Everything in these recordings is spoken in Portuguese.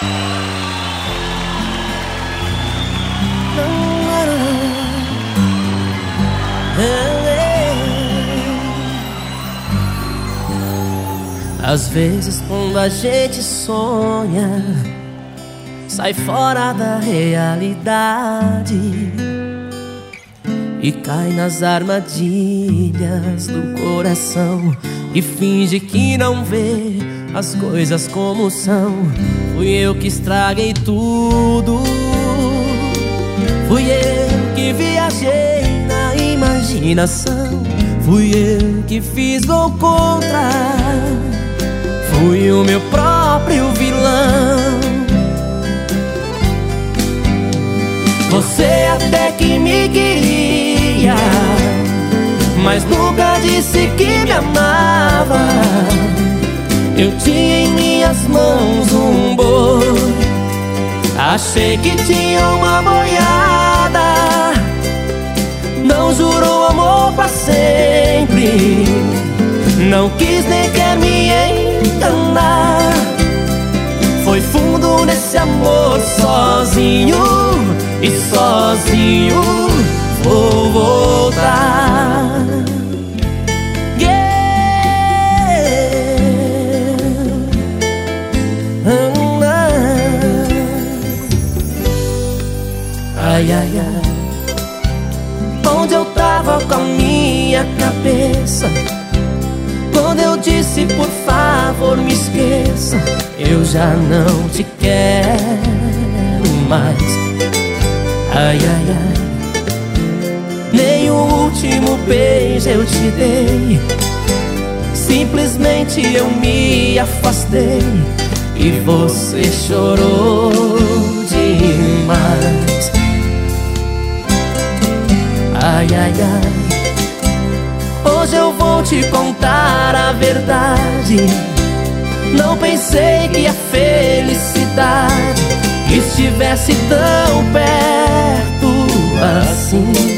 Às vezes quando a gente sonha, sai fora da realidade e cai nas armadilhas do coração e finge que não vê as coisas como são. Fui eu que estraguei tudo, fui eu que viajei na imaginação, fui eu que fiz gol contra, fui o meu próprio vilão. Você até que me queria, mas nunca disse que me amava. Eu tinha em minhas mãos um boi, achei que tinha uma boiada. Não jurou amor pra sempre, não quis nem quer me enganar. Foi fundo nesse amor sozinho, e sozinho vou voltar. Ai, ai, ai, onde eu tava com a minha cabeça quando eu disse por favor me esqueça? Eu já não te quero mais. Ai, ai, ai, nem o último beijo eu te dei, simplesmente eu me afastei e você chorou demais. Ai, ai, ai, hoje eu vou te contar a verdade. Não pensei que a felicidade estivesse tão perto assim.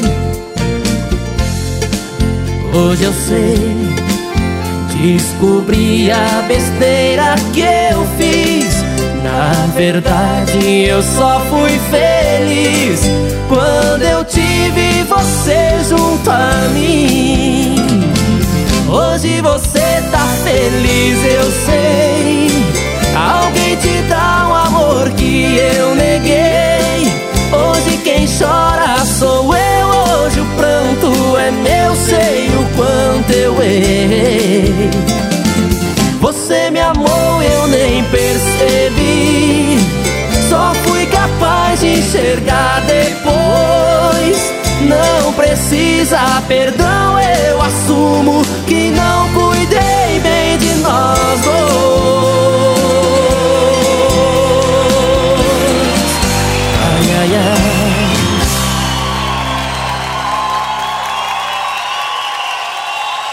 Hoje eu sei, descobri a besteira que eu fiz. Na verdade eu só fui feliz quando eu tive você junto a mim. Hoje você tá feliz, eu sei. Alguém te dá um amor que eu neguei. Hoje quem chora sou eu, hoje o pranto é meu, sei o quanto eu errei. Você me amou, eu nem percebi, só fui capaz de enxergar depois. Não precisa perdão, eu assumo que